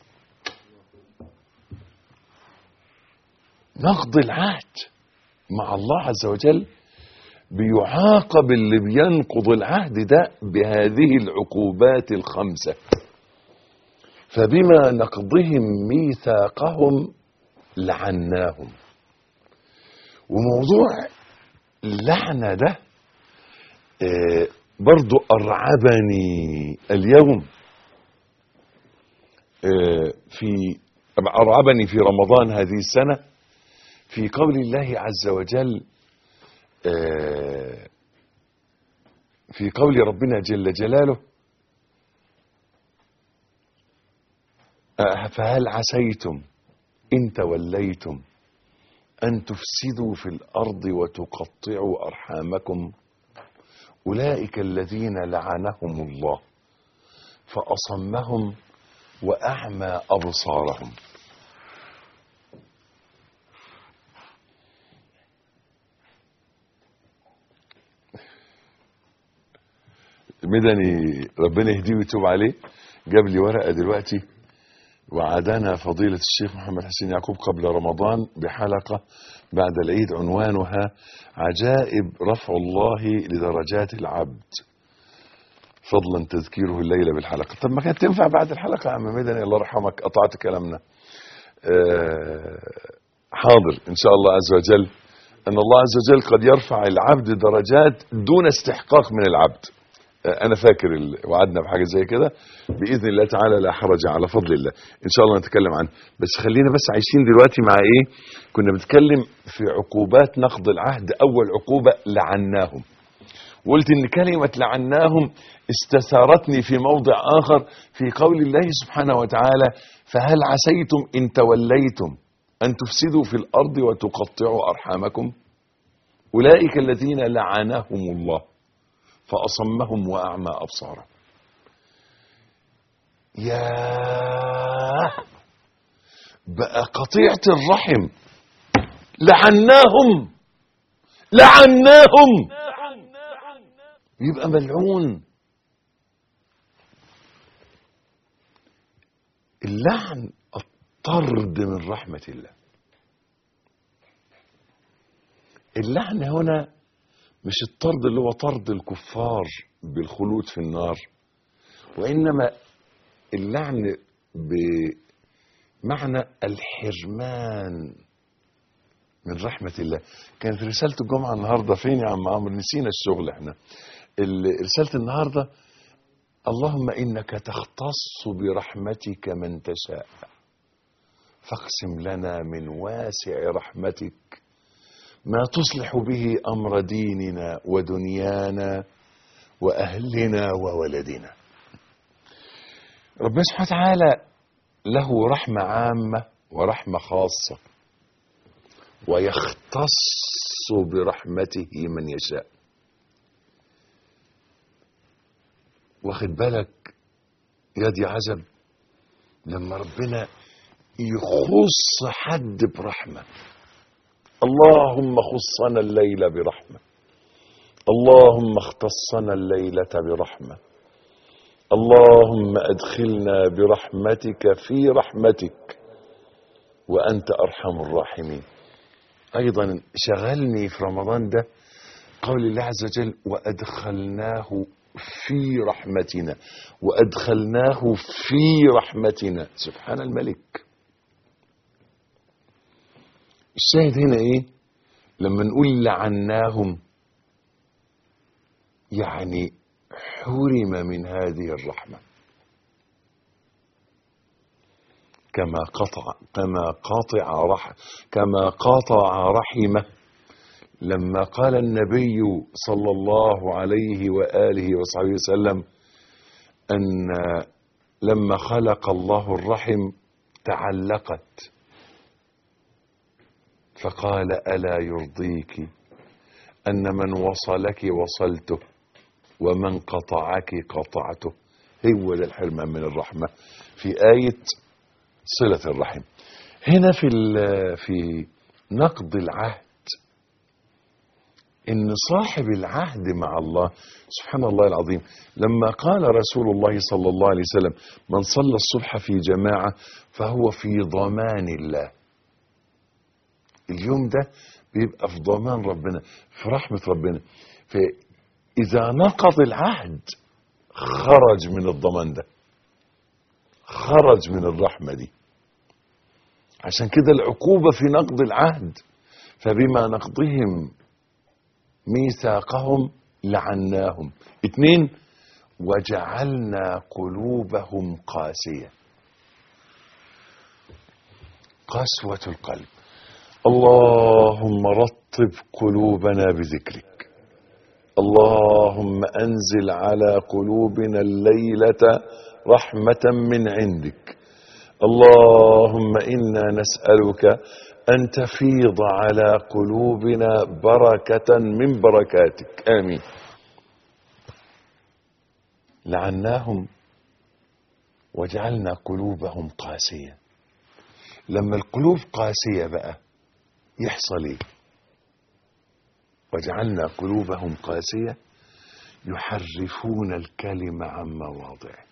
نقض العهد مع الله عز وجل بيعاقب اللي بينقض العهد ده بهذه العقوبات 5. فبما نقضهم ميثاقهم لعناهم. وموضوع اللعنة ده برضو أرعبني اليوم، أرعبني في رمضان هذه السنة، في قول الله عز وجل، في قول ربنا جل جلاله: فهل عسيتم إن توليتم أن تفسدوا في الأرض وتقطعوا أرحامكم أولئك الذين لعنهم الله فأصمهم وأعمى أبصارهم. مدني ربنا يهديه ويتوب عليه جاب لي ورقة دلوقتي، وعدنا فضيلة الشيخ محمد حسين يعقوب قبل رمضان بحلقة بعد العيد عنوانها عجائب رفع الله لدرجات العبد فضلا تذكيره الليلة بالحلقة. طب ما كانت تنفع بعد الحلقة يا عم مدني، الله يرحمك، قطعت كلامنا. حاضر إن شاء الله عز وجل، أن الله عز وجل قد يرفع العبد درجات دون استحقاق من العبد. انا فاكر وعدنا بحاجه زي كده باذن الله تعالى، لا حرج على فضل الله ان شاء الله نتكلم عنه. بس خلينا بس عايشين دلوقتي مع ايه؟ كنا بنتكلم في عقوبات نقض العهد. اول عقوبه لعناهم، وقلت ان كلمه لعناهم استثارتني في موضع اخر في قول الله سبحانه وتعالى: فهل عسيتم ان توليتم ان تفسدوا في الارض وتقطعوا ارحامكم؟ اولئك الذين لعنهم الله فأصمهم وأعمى أبصارهم. ياه، بقى قطيعة الرحم لعناهم يبقى ملعون. اللعن الطرد من رحمة الله. اللعن هنا مش الطرد اللي هو طرد الكفار بالخلود في النار، وإنما اللعن بمعنى الحرمان من رحمة الله. كانت رسالة الجمعة النهاردة فين يا عم عمرو؟ نسينا الشغل احنا. رسالة النهاردة: اللهم إنك تختص برحمتك من تشاء فاقسم لنا من واسع رحمتك ما تصلح به أمر ديننا ودنيانا وأهلنا وولدنا. ربنا سبحانه وتعالى له رحمة عامة ورحمة خاصة، ويختص برحمته من يشاء. واخد بالك يا دي عزب لما ربنا يخص حد برحمة؟ اللهم خصنا الليل برحمة، اللهم اختصنا الليلة برحمة، اللهم أدخلنا برحمتك في رحمتك وأنت أرحم الراحمين. أيضا شغلني في رمضان ده قول الله عز وجل: وأدخلناه في رحمتنا، وأدخلناه في رحمتنا. سبحان الملك. الشاهد هنا ايه؟ لما نقول لعناهم يعني حرم من هذه الرحمة، كما قطع رحمه لما قال النبي صلى الله عليه وآله وصحبه وسلم أن لما خلق الله الرحم تعلقت، فقال: ألا يرضيك أن من وصلك وصلته ومن قطعك قطعته. هو ده الحرمان من الرحمة في آية صلة الرحم. هنا في نقض العهد، إن صاحب العهد مع الله سبحان الله العظيم لما قال رسول الله صلى الله عليه وسلم: من صلى الصبح في جماعة فهو في ضمان الله. اليوم ده بيبقى في ضمان ربنا، في رحمة ربنا. فإذا نقض العهد خرج من الضمان ده، خرج من الرحمة دي. عشان كده العقوبة في نقض العهد: فبما نقضهم ميثاقهم لعناهم. 2: وجعلنا قلوبهم قاسية. قسوة القلب. اللهم رطب قلوبنا بذكرك، اللهم أنزل على قلوبنا الليلة رحمة من عندك، اللهم إنا نسألك أن تفيض على قلوبنا بركة من بركاتك، آمين. لعناهم وجعلنا قلوبهم قاسية. لما القلوب قاسية بقى يحصل ايه؟ وجعلنا قلوبهم قاسية يحرفون الكلمة عن مواضعه.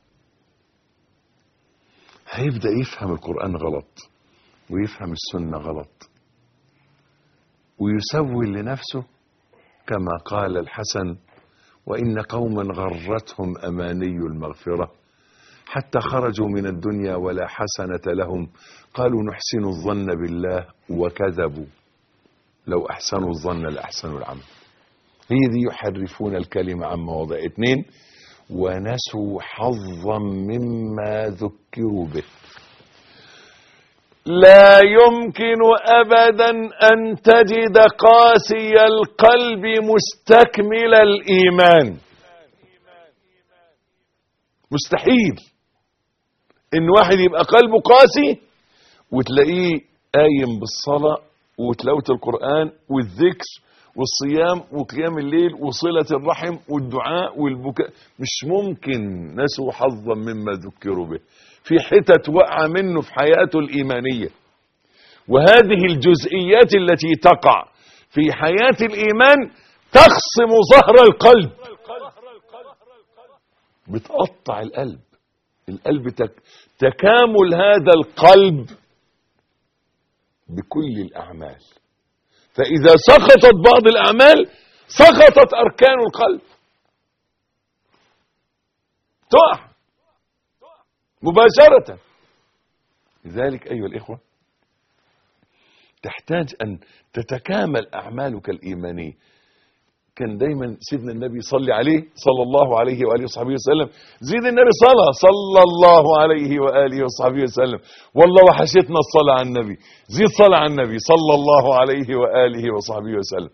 هيبدأ يفهم القرآن غلط ويفهم السنة غلط، ويسوي لنفسه كما قال الحسن: وإن قوما غرتهم أماني المغفرة حتى خرجوا من الدنيا ولا حسنة لهم، قالوا نحسن الظن بالله وكذبوا، لو أحسنوا الظن لأحسنوا العمل. هي دي يحرفون الكلمة عن مواضع. 2 ونسوا حظا مما ذكروا به. لا يمكن أبدا أن تجد قاسي القلب مستكمل الإيمان. مستحيل إن واحد يبقى قلبه قاسي وتلاقيه قايم بالصلاة وتلاوة القرآن والذكر والصيام وقيام الليل وصلة الرحم والدعاء والبكاء. مش ممكن. نسوا حظا مما ذكروا به. في حتت وقع منه في حياته الإيمانية. وهذه الجزئيات التي تقع في حياة الإيمان تخصم ظهر القلب، بتقطع القلب. القلب تكامل هذا القلب بكل الأعمال. فإذا سقطت بعض الأعمال سقطت أركان القلب، تقع مباشرة. لذلك أيها الإخوة تحتاج أن تتكامل أعمالك الإيمانية. كان دايما سيدنا النبي صلى عليه صلى الله عليه وآله وصحبه وسلم. زيد النبي صلى الله عليه وآله وصحبه وسلم. والله وحشتنا الصلاة على النبي. زيد صلاة على النبي صلى الله عليه وآله وصحبه وسلم.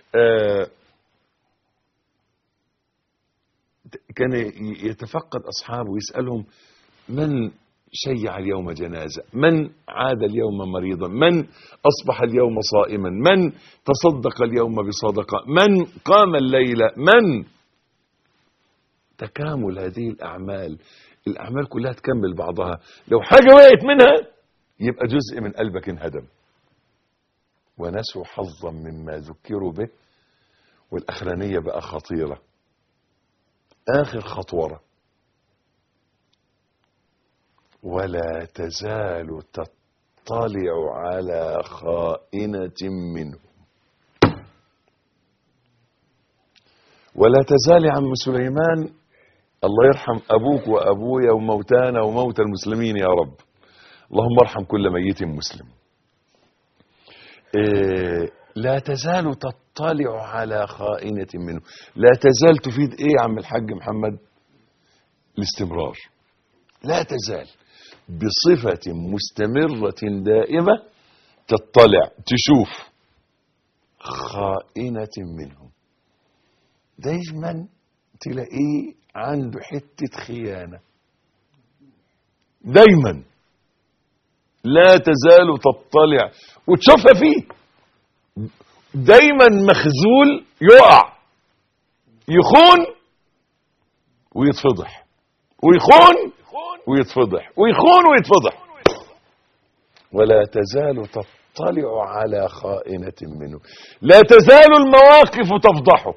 كان يتفقد أصحابه ويسألهم: من شيع اليوم جنازة؟ من عاد اليوم مريضا؟ من أصبح اليوم صائما؟ من تصدق اليوم بصدقة؟ من قام الليلة؟ من؟ تكامل هذه الأعمال كلها تكمل بعضها. لو حاجة وقعت منها يبقى جزء من قلبك انهدم. ونسوا حظا مما ذكروا به. والأخرانية بقى خطيرة، آخر خطورة: ولا تزال تطلع على خائنة منهم. ولا تزال يا عم سليمان، الله يرحم أبوك وأبويا وموتانا وموتى المسلمين يا رب، اللهم ارحم كل ميت مسلم. لا تزال تطلع على خائنة منه. لا تزال تفيد ايه يا عم الحاج محمد؟ الاستمرار. لا تزال بصفة مستمرة دائمة تطلع، تشوف خائنة منهم. دايما تلاقيه عنده حتة خيانة دايما. لا تزال تطلع وتشوفها فيه. دايما مخزول، يقع، يخون ويتفضح، ويخون ويتفضح، ويخون ويتفضح. ولا تزال تطلع على خائنة منه. لا تزال المواقف تفضحه.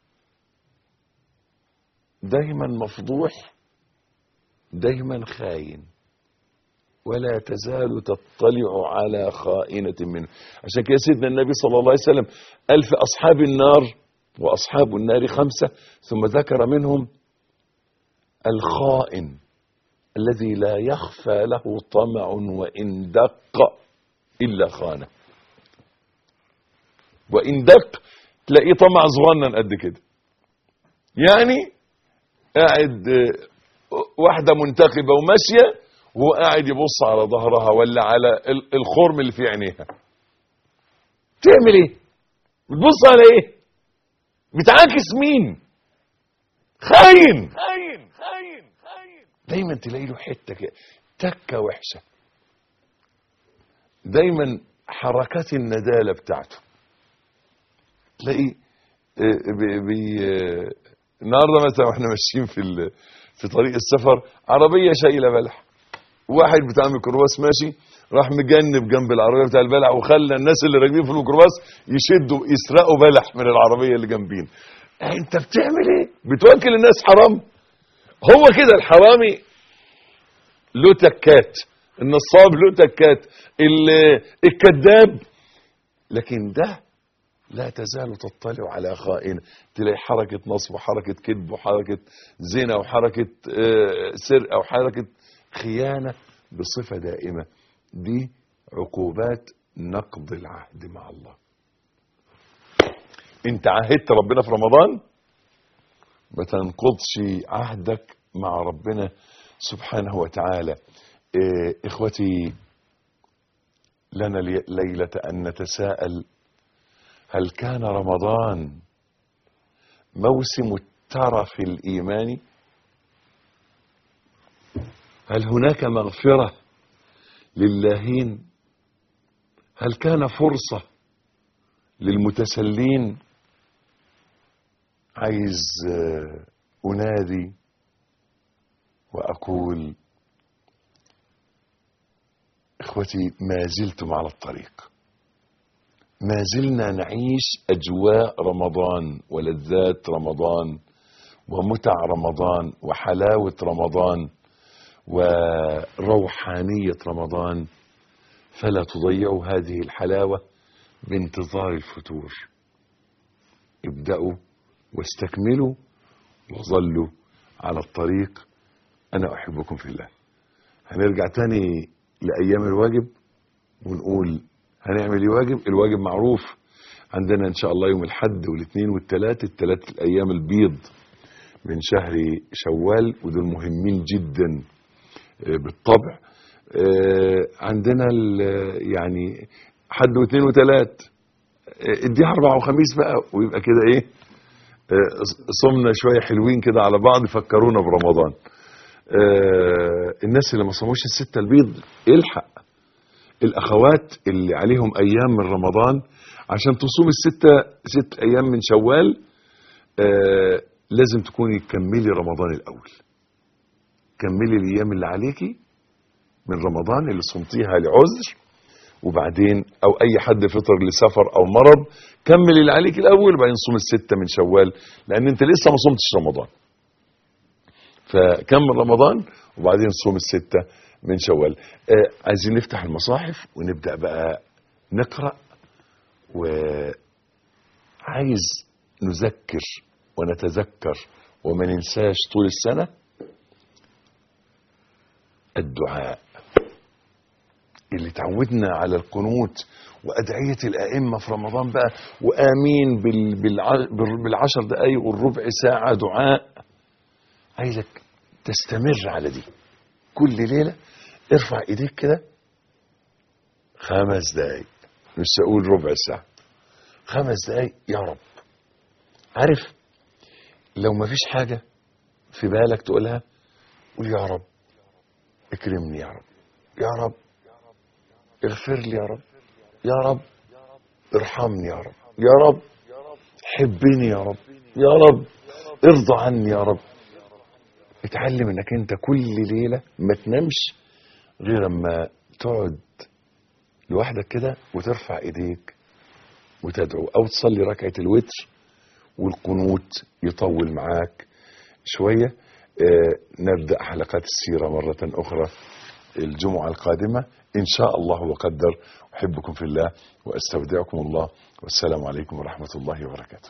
دايما مفضوح، دايما خاين. ولا تزال تطلع على خائنة منه. عشان كده سيدنا النبي صلى الله عليه وسلم قال في أصحاب النار: وأصحاب النار 5، ثم ذكر منهم الخائن الذي لا يخفى له طمع وإن دق إلا خانه. وإن دق تلاقيه طمع صغنن قد كده، يعني قاعد واحدة منتخبة وماشية وهو قاعد يبص على ظهرها ولا على الخرم اللي في عينيها. تعمل ايه؟ بتبص على ايه؟ بتعاكس مين؟ خاين. خاين خاين خاين. دايما تلاقي له حته كده تكه وحشه. دايما حركات الندالة بتاعته تلاقي النهارده مثلا واحنا ماشيين في طريق السفر، عربيه شايله بلح، واحد بتاع ميكروباص ماشي راح مجنب جنب العربيه بتاع البلح وخلى الناس اللي راكبين في الميكروباص يشدوا يسرقوا بلح من العربيه اللي جنبين. انت بتعمل ايه؟ بتوكل الناس حرام. هو كده الحرامي له تكات، النصاب له تكات، الكذاب. لكن ده لا تزال تطلع على خائنة. تلاقي حركة نصب وحركة كذب وحركة زنا وحركة سرقة وحركة خيانة بصفة دائمة. دي عقوبات نقض العهد مع الله. انت عاهدت ربنا في رمضان، ما تنقضش عهدك مع ربنا سبحانه وتعالى. اخوتي، لنا ليلة ان نتساءل: هل كان رمضان موسم الترف الإيماني؟ هل هناك مغفرة للاهين؟ هل كان فرصة للمتسلين؟ عايز أنادي وأقول: إخوتي، ما زلتم على الطريق، ما زلنا نعيش أجواء رمضان ولذات رمضان ومتع رمضان وحلاوة رمضان وروحانية رمضان، فلا تضيعوا هذه الحلاوة بانتظار الفتور. ابدأوا واستكملوا وظلوا على الطريق. أنا أحبكم في الله. هنرجع تاني لأيام الواجب ونقول هنعمل ايه واجب. الواجب معروف عندنا ان شاء الله يوم الحد والاثنين والثلاث، الثلاث الايام البيض من شهر شوال، ودول مهمين جدا بالطبع. عندنا يعني حد واثنين وثلاث، اديها اربع وخميس بقى، ويبقى كده ايه، صمنا شويه حلوين كده على بعض، فكرونا برمضان. الناس اللي ما صاموش الستة البيض الحق الأخوات اللي عليهم أيام من رمضان عشان تصوم ست أيام من شوال. لازم تكوني كملي رمضان الأول، كملي الأيام اللي عليكي من رمضان اللي صمتيها لعذر، وبعدين أو أي حد فطر لسفر أو مرض، كملي اللي عليك الأول وبعدين صوم الستة من شوال، لأن أنت لسه ما صمتش رمضان. فكمل رمضان وبعدين صوم الستة من شوال. عايزين نفتح المصاحف ونبدأ بقى نقرأ، وعايز نذكر ونتذكر وما ننساش طول السنة الدعاء اللي تعودنا على القنوت وأدعية الأئمة في رمضان بقى، وآمين بالعشر دقايق والربع ساعة دعاء. عايزك تستمر على دي كل ليلة. ارفع ايديك كده 5 دقايق، مش هقول ربع ساعة، 5 دقايق يا رب. عارف لو ما فيش حاجة في بالك تقولها، قول يا رب اكرمني، يا رب، يا رب اغفر لي، يا رب، يا رب ارحمني، يا رب، يا رب حبني، يا رب، يا رب ارضى عني، يا رب. اتعلم انك انت كل ليلة ما تنامش غير اما تقعد لوحدك كده وترفع ايديك وتدعو، او تصلي ركعة الوتر والقنوت يطول معاك شوية. نبدأ حلقات السيرة مرة اخرى الجمعة القادمة ان شاء الله وقدر. احبكم في الله واستودعكم الله، والسلام عليكم ورحمة الله وبركاته.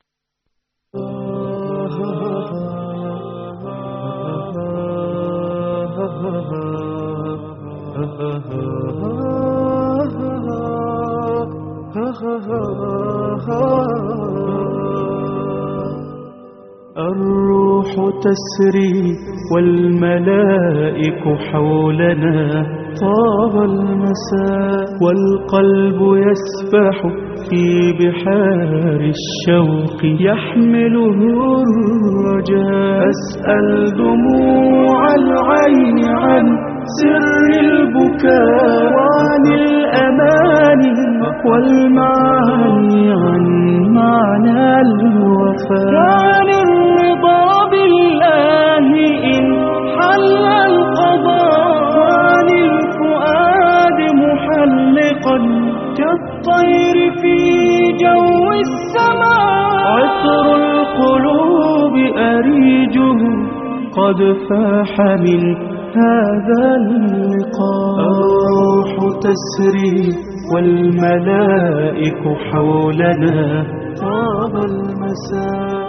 الروح تسري والملائك حولنا، طاب المساء والقلب يسبح في بحار الشوق، يحمله الرجاء. أسأل دموع العين عن سر البكاء، وعن الأماني والمعاني، عن معنى الوفاء، وعن الرضا بالله إن حل القضاء، وعن الفؤاد محلقا كالطير في جو السماء. عطر القلوب أريجه قد فاح من هذا اللقاء. الروح تسري والملائك حولنا، طاب المساء.